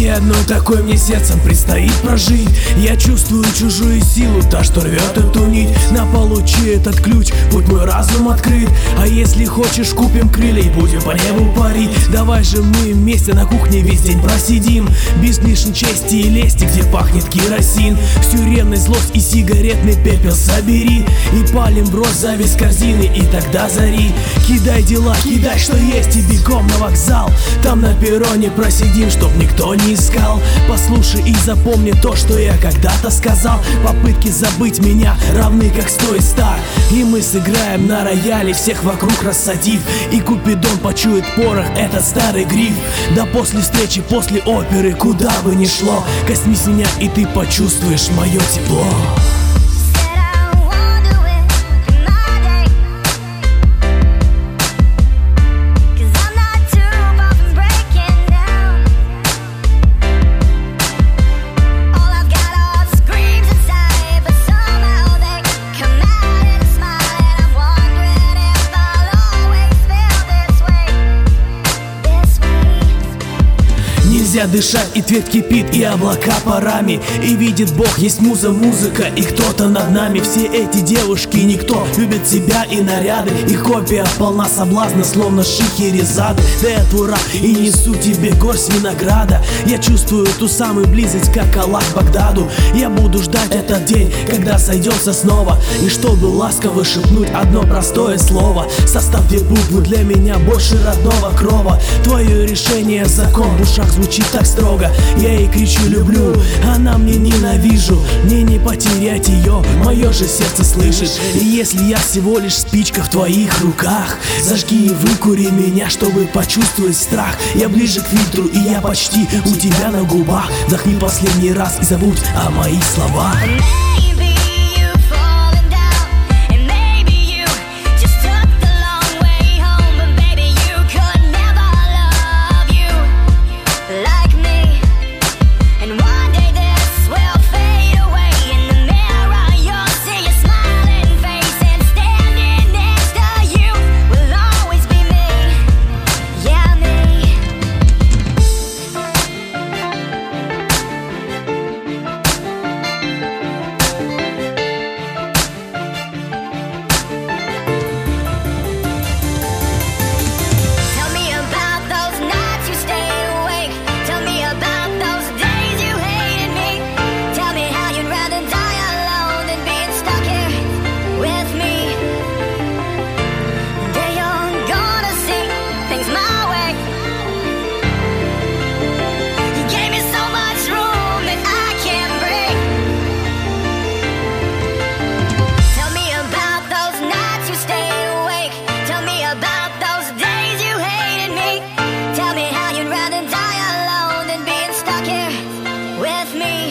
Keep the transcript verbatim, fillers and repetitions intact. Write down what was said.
И одной такой мне сердцем предстоит прожить. Я чувствую чужую силу, та, что рвет эту нить. На получи этот ключ, путь мой разум открыт. А если хочешь, купим крылья и будем по небу парить. Давай же мы вместе на кухне весь день просидим, без лишней чести и лести, где пахнет керосин. Всю ревность, злость и сигаретный пепел собери, и палим в рот зависть корзины, и тогда зари. Кидай дела, кидай что есть, и бегом на вокзал. Там на перроне просидим, чтоб никто не искал. Послушай и запомни то, что я когда-то сказал. Попытки забыть меня равны как сто и ста. И мы сыграем на рояле, всех вокруг рассадив. И Купидон почует порох, этот старый гриф. Да после встречи, после оперы, куда бы ни шло, коснись меня, и ты почувствуешь мое тепло. Нельзя дышать, и твет кипит, и облака парами. И видит Бог, есть муза, музыка, и кто-то над нами. Все эти девушки, никто, любят себя и наряды. Их копия полна соблазна, словно Шахерезады. Да я твой раб, и несу тебе горсть винограда. Я чувствую ту самую близость, как Аллах к Багдаду. Я буду ждать этот день, когда сойдемся снова, и чтобы ласково шепнуть одно простое слово. Состав две буквы для меня больше родного крова. Твое решение закон, в ушах звучит так строго. Я ей кричу люблю, она мне ненавижу. Мне не потерять ее, мое же сердце слышит. И если я всего лишь спичка в твоих руках, зажги и выкури меня, чтобы почувствовать страх. Я ближе к фильтру, и я почти у тебя на губах. Вдохни последний раз и забудь о моих словах. With me.